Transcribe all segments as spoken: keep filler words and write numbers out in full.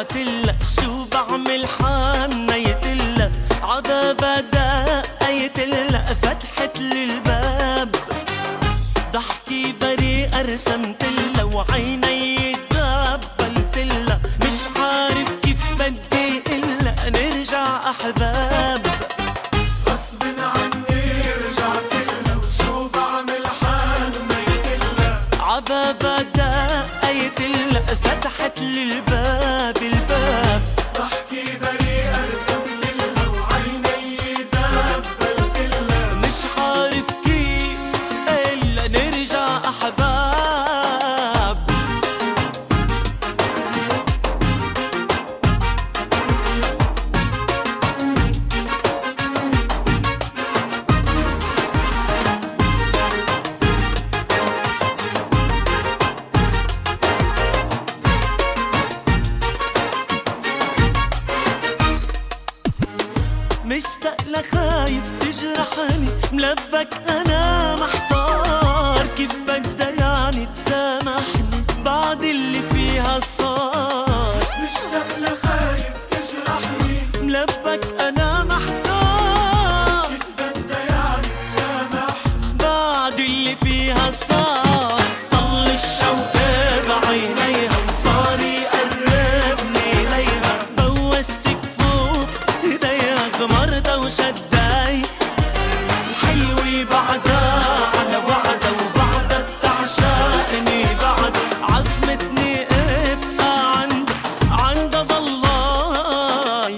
رجعتلها، شو بعمل حنيتلها، عبابها دقيتلها، فتحت لي الباب، ضحكي بريئة رسمتلها، وعيني دبلتلها، مش عارف كيف بدي إلا نرجع أحباب. غصب عني رجعتلها، وشو بعمل حنيتلها، عبابها دقيتلها، فتحت لي الباب الباب، ضحكي بريئة رسمتلها، وعيني دبلتلها، مش عارف كيف إلا نرجع أحباب. مشتاق لخايف تجرحني، ملبك أنا محتار، كيف بدها يعني تسامحني بعد اللي فيها صار. مشتاق لخايف تجرحني، ملبك أنا محتار، كيف بدها يعني تسامحني بعد اللي فيها صار. طل الشوق بعينيها، وصار يقربني ليها، بوست كفوف ايديها، غمرتها وشداي الحلوة بعدها على وعدها، وبعدها بتعشقني بعد، عزمتني ابقى عند عندها ضلاي.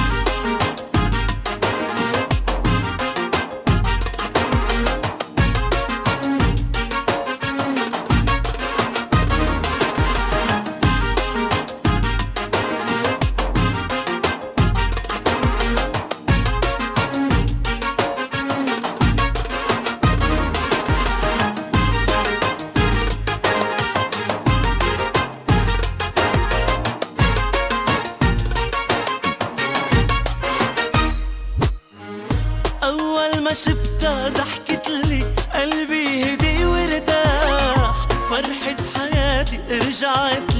أول ما شفتها ضحكت لي، قلبي هدي وارتاح، فرحة حياتي رجعت